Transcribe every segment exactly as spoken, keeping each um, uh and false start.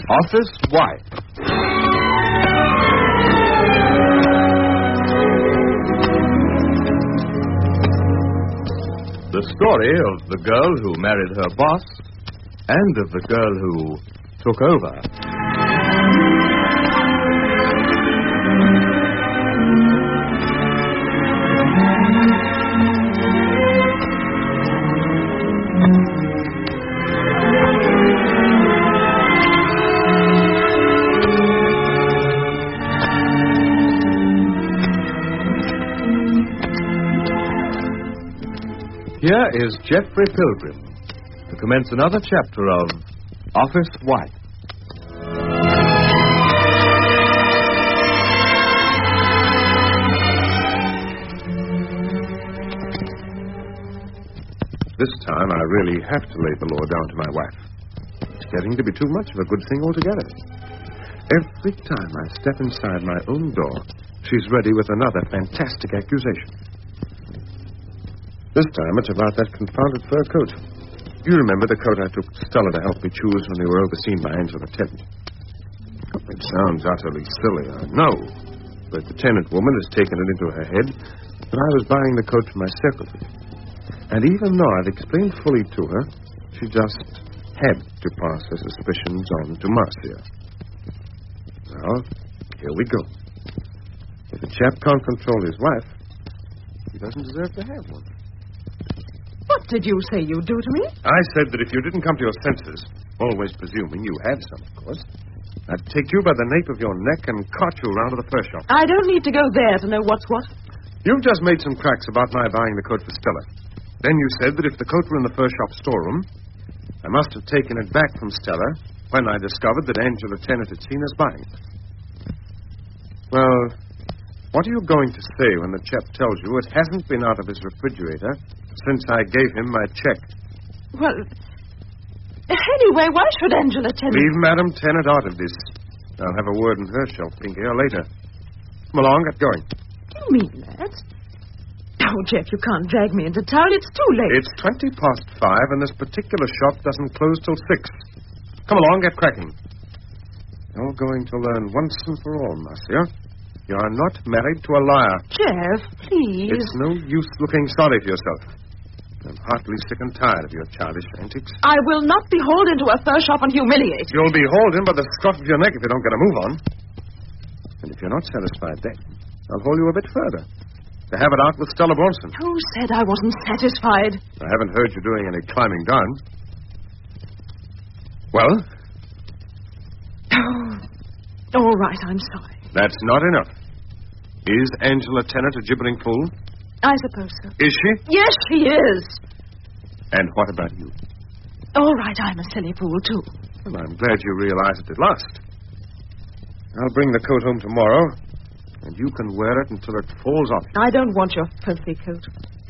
Office Wife. The story of the girl who married her boss and of the girl who took over. Here is Geoffrey Pilgrim to commence another chapter of Office Wife. This time I really have to lay the law down to my wife. It's getting to be too much of a good thing altogether. Every time I step inside my own door, she's ready with another fantastic accusation. This time it's about that confounded fur coat. You remember the coat I took Stella to help me choose when we were overseen by Angela Tennant? It sounds utterly silly, I know. But the Tennant woman has taken it into her head that I was buying the coat for my secretary. And even though I've explained fully to her, she just had to pass her suspicions on to Marcia. Well, here we go. If a chap can't control his wife, he doesn't deserve to have one. What did you say you'd do to me? I said that if you didn't come to your senses, always presuming you had some, of course, I'd take you by the nape of your neck and cart you round to the fur shop. I don't need to go there to know what's what. You've just made some cracks about my buying the coat for Stella. Then you said that if the coat were in the fur shop storeroom, I must have taken it back from Stella when I discovered that Angela Tennant had seen us buying it. Well, what are you going to say when the chap tells you it hasn't been out of his refrigerator since I gave him my check? Well, anyway, why should Angela Tennant... Leave Madam Tennant out of this. I'll have a word in her shop, Pinky, or later. Come along, get going. Do you mean that? Oh, Jeff, you can't drag me into town. It's too late. It's twenty past five, and this particular shop doesn't close till six. Come along, get cracking. You're going to learn once and for all, Marcia. You are not married to a liar. Jeff, please. It's no use looking sorry for yourself. I'm heartily sick and tired of your childish antics. I will not be hauled into a fur shop and humiliated. You'll be hauled in by the scruff of your neck if you don't get a move on. And if you're not satisfied then, I'll haul you a bit further. To have it out with Stella Bronson. Who said I wasn't satisfied? I haven't heard you doing any climbing down. Well? Oh, all right, I'm sorry. That's not enough. Is Angela Tennant a gibbering fool? I suppose so. Is she? Yes, she is. And what about you? All right, I'm a silly fool, too. Well, I'm glad you realize it at last. I'll bring the coat home tomorrow, and you can wear it until it falls off you. I don't want your filthy coat.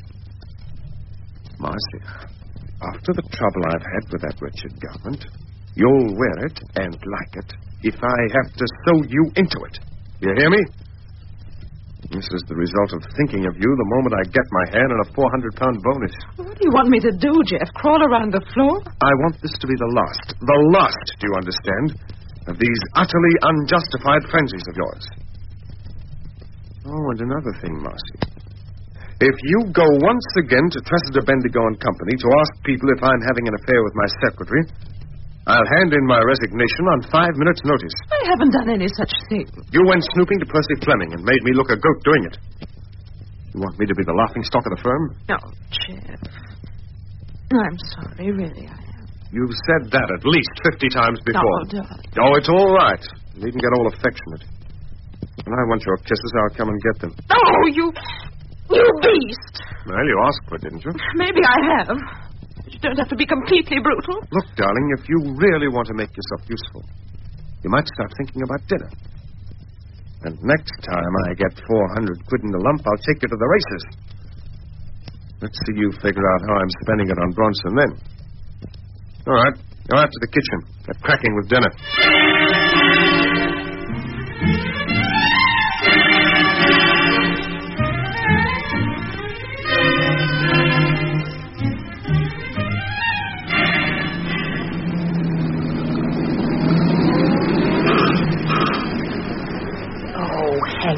Marcia, after the trouble I've had with that wretched garment, you'll wear it and like it if I have to sew you into it. You hear me? This is the result of thinking of you the moment I get my hand on a four hundred pound bonus. What do you want me to do, Jeff? Crawl around the floor? I want this to be the last, the last, do you understand, of these utterly unjustified frenzies of yours. Oh, and another thing, Marcy. If you go once again to Tressida Bendigo and Company to ask people if I'm having an affair with my secretary, I'll hand in my resignation on five minutes' notice. I haven't done any such thing. You went snooping to Percy Fleming and made me look a goat doing it. You want me to be the laughingstock of the firm? No, Jeff. I'm sorry, really, I am. You've said that at least fifty times before. Oh, darling. Oh, it's all right. You needn't get all affectionate. When I want your kisses, I'll come and get them. Oh, you... you beast! Well, you asked for it, didn't you? Maybe I have. You don't have to be completely brutal. Look, darling, if you really want to make yourself useful, you might start thinking about dinner. And next time I get four hundred quid in the lump, I'll take you to the races. Let's see you figure out how I'm spending it on Bronson then. All right, go out to the kitchen. Get cracking with dinner.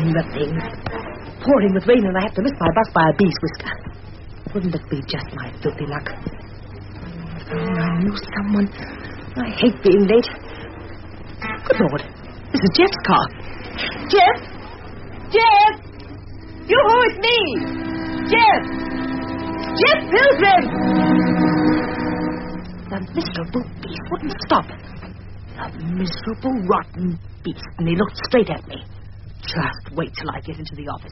the thing. Pouring with rain and I have to miss my bus by a bee's whisker. Wouldn't it be just my filthy luck? If only I knew someone. I hate being late. Good Lord. This is Jeff's car. Jeff! Jeff! Yoo-hoo, it's me! Jeff! Jeff Pilgrim! The miserable beast wouldn't stop. The miserable, rotten beast. And he looked straight at me. Just wait till I get into the office.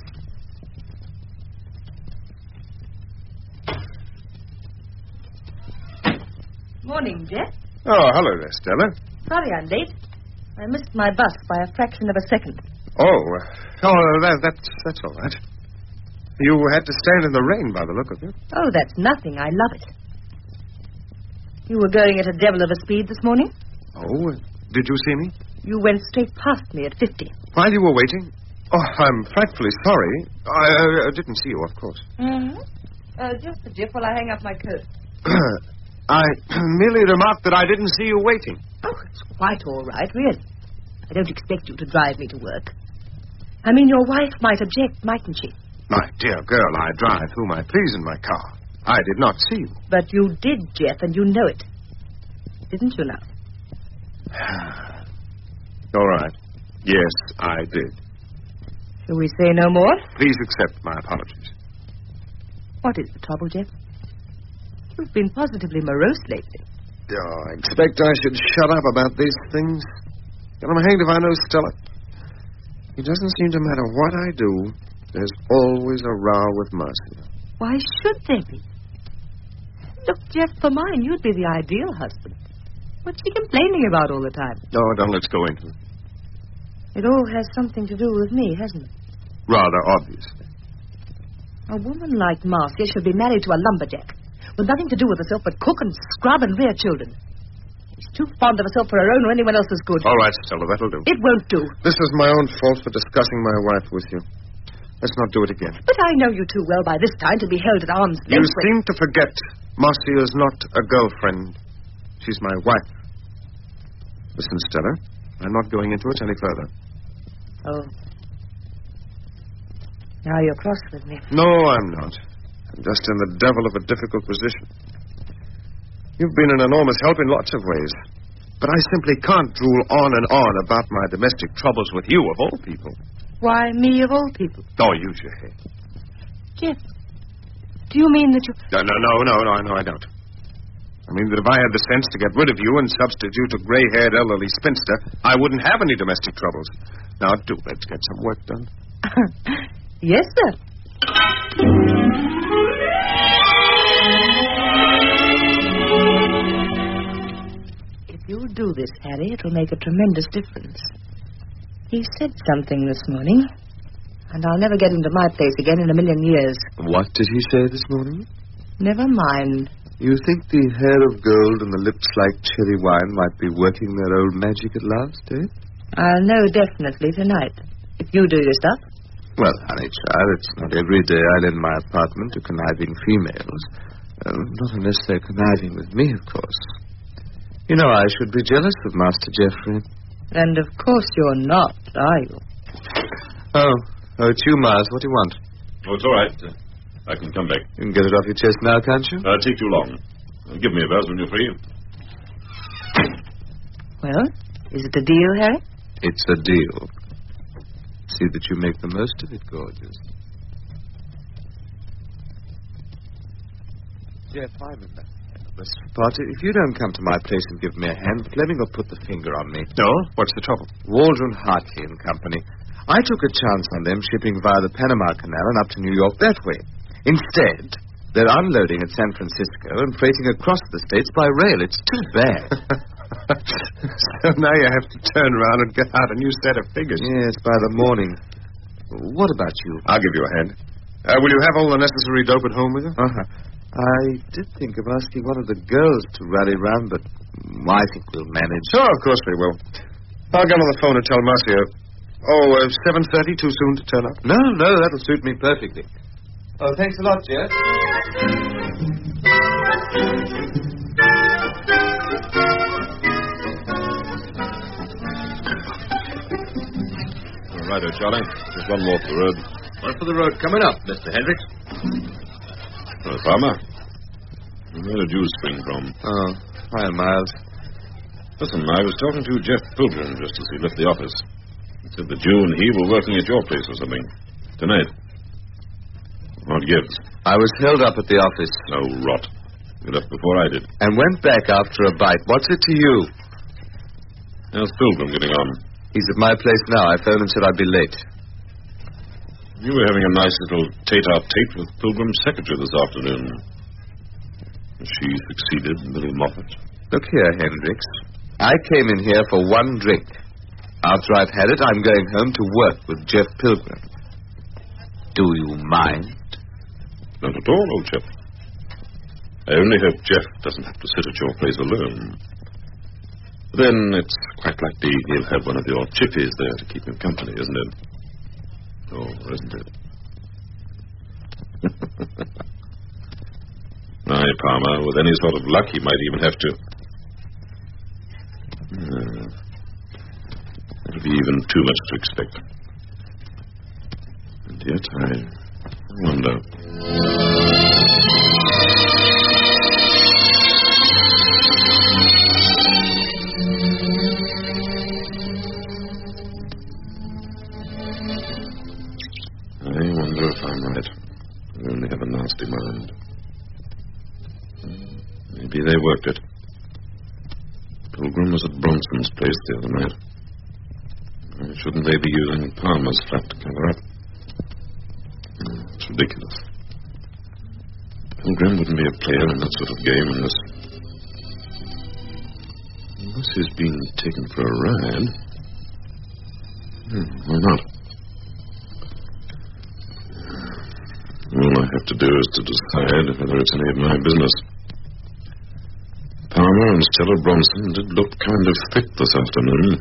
Morning, Jeff. Oh, hello there, Stella. Sorry I'm late. I missed my bus by a fraction of a second. Oh, uh, oh, that, that's, that's all right. You had to stand in the rain by the look of it. Oh, that's nothing. I love it. You were going at a devil of a speed this morning? Oh, uh, did you see me? You went straight past me at fifty. While you were waiting? Oh, I'm frightfully sorry. I uh, didn't see you, of course. Mm-hmm. Uh, just a jiff while I hang up my coat. I merely remarked that I didn't see you waiting. Oh, it's quite all right, really. I don't expect you to drive me to work. I mean, your wife might object, mightn't she? My dear girl, I drive whom I please in my car. I did not see you. But you did, Jeff, and you know it. Didn't you now? All right. Yes, I did. Shall we say no more? Please accept my apologies. What is the trouble, Jeff? You've been positively morose lately. Oh, I expect I should shut up about these things. And I'm hanged if I know Stella. It doesn't seem to matter what I do. There's always a row with Marcia. Why should there be? Look, Jeff, for mine, you'd be the ideal husband. What's she complaining about all the time? No, don't let's go into it. It all has something to do with me, hasn't it? Rather obviously. A woman like Marcia should be married to a lumberjack, with nothing to do with herself but cook and scrub and rear children. She's too fond of herself for her own or anyone else's good. All right, Stella, that'll do. It won't do. This is my own fault for discussing my wife with you. Let's not do it again. But I know you too well by this time to be held at arm's length. You seem to forget Marcia is not a girlfriend. She's my wife. Listen, Stella, I'm not going into it any further. Oh. Now you're cross with me. No, I'm not. I'm just in the devil of a difficult position. You've been an enormous help in lots of ways. But I simply can't drool on and on about my domestic troubles with you, of all people. Why, me of all people? Oh, use your head. Jeff, do you mean that you... No, no, no, no, no, no, I don't. I mean that if I had the sense to get rid of you and substitute a gray-haired elderly spinster, I wouldn't have any domestic troubles. Now, do let's get some work done. Yes, sir. If you'll do this, Harry, it'll make a tremendous difference. He said something this morning, and I'll never get into my place again in a million years. What did he say this morning? Never mind. You think the hair of gold and the lips like cherry wine might be working their old magic at last, eh? I'll know definitely tonight, if you do your stuff. Well, honey, child, it's not every day I lend my apartment to conniving females. Uh, not unless they're conniving with me, of course. You know, I should be jealous of Master Geoffrey. And of course you're not, are you? Oh, oh, it's you, Mars. What do you want? Oh, it's all right. Uh, I can come back. You can get it off your chest now, can't you? Uh, take too long. Uh, give me a buzz when you're free. Well, is it a deal, Harry? It's a deal. See that you make the most of it, gorgeous. Jeff, I'm in that this party. If you don't come to my place and give me a hand, Fleming will put the finger on me. No? What's the trouble? Waldron Hartley and Company. I took a chance on them shipping via the Panama Canal and up to New York that way. Instead, they're unloading at San Francisco and freighting across the States by rail. It's too bad. So now you have to turn around and get out a new set of figures. Yes, by the morning. What about you? I'll give you a hand. Uh, will you have all the necessary dope at home with you? Uh-huh. I did think of asking one of the girls to rally round, but I think we'll manage. Oh, of course we will. I'll get on the phone and tell Marcia. Oh, uh, seven thirty, too soon to turn up? No, no, that'll suit me perfectly. Oh, thanks a lot, Jeff. Righto, Charlie. Just one more for the road. One for the road coming up, Mister Hendricks. Uh, Farmer, where did you spring from? Oh, hi, Miles. Listen, I was talking to Jeff Pilgrim just as he left the office. He said that you and he were working at your place or something. Tonight. What gives? I was held up at the office. No rot. You left before I did. And went back after a bite. What's it to you? How's Pilgrim getting on? He's at my place now. I phoned and said I'd be late. You were having a nice little tete-a-tete with Pilgrim's secretary this afternoon. She succeeded, Millie Moffat. Look here, Hendricks. I came in here for one drink. After I've had it, I'm going home to work with Jeff Pilgrim. Do you mind? Not at all, old chap. I only hope Jeff doesn't have to sit at your place alone. Then it's quite likely he'll have one of your chippies there to keep him company, isn't it? Oh, isn't it? Aye, Palmer, with any sort of luck, he might even have to. Uh, it'll be even too much to expect. And yet, I wonder. I wonder if I'm right. I only have a nasty mind. Maybe they worked it. Pilgrim was at Bronson's place the other night. Why shouldn't they be using Palmer's flat to cover up? It's ridiculous. Pilgrim wouldn't be a player in that sort of game unless... Unless he's been taken for a ride. Hmm, why not? All I have to do is to decide whether it's any of my business. Palmer and Stella Bronson did look kind of thick this afternoon.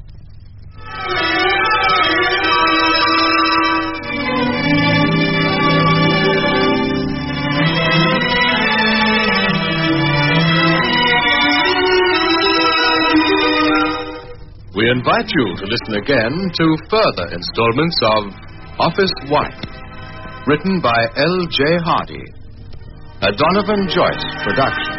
We invite you to listen again to further installments of Office Wife, written by L J Hardy, a Donovan Joyce production.